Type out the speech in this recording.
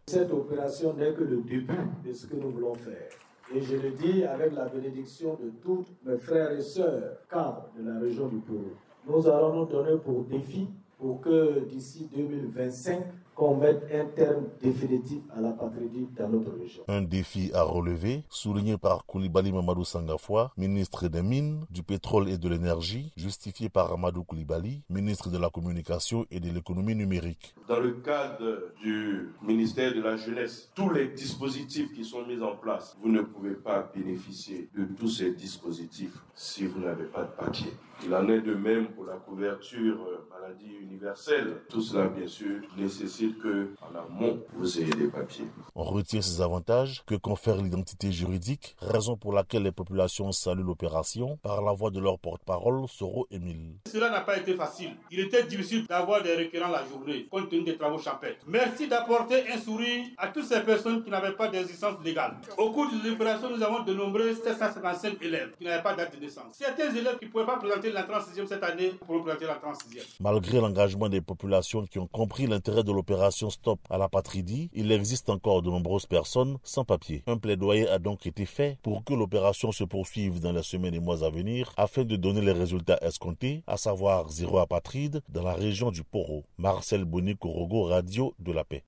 Cette opération n'est que le début de ce que nous voulons faire. Et je le dis avec la bénédiction de tous mes frères et sœurs cadres de la région du Poro. Nous allons nous donner pour défi pour que d'ici 2025, qu'on mette un terme définitif à l'apartheid dans notre région. Un défi à relever, souligné par Coulibaly Mamadou Sangafoua, ministre des Mines, du Pétrole et de l'Énergie, justifié par Amadou Coulibaly, ministre de la Communication et de l'Économie numérique. Dans le cadre du ministère de la Jeunesse, tous les dispositifs qui sont mis en place, vous ne pouvez pas bénéficier de tous ces dispositifs si vous n'avez pas de papier. Il en est de même pour la couverture maladie universelle. Tout cela, bien sûr, nécessite que, en amont, vous ayez des papiers. On retire ces avantages que confère l'identité juridique, raison pour laquelle les populations saluent l'opération par la voix de leur porte-parole, Soro Émile. Cela n'a pas été facile. Il était difficile d'avoir des requérants la journée, compte tenu des travaux champêtres. Merci d'apporter un sourire à toutes ces personnes qui n'avaient pas d'existence légale. Au cours de l'opération, nous avons dénombré 755 élèves qui n'avaient pas de date de naissance. Certains élèves qui ne pouvaient pas présenter l'entrée en 6e cette année pourront présenter l'entrée en 6e. Malgré l'engagement des populations qui ont compris l'intérêt de l'opération Stop à l'apatridie, il existe encore de nombreuses personnes sans papier. Un plaidoyer a donc été fait pour que l'opération se poursuive dans les semaines et mois à venir afin de donner les résultats escomptés, à savoir zéro apatride dans la région du Poro. Marcel Boni Korogo, Radio de la Paix.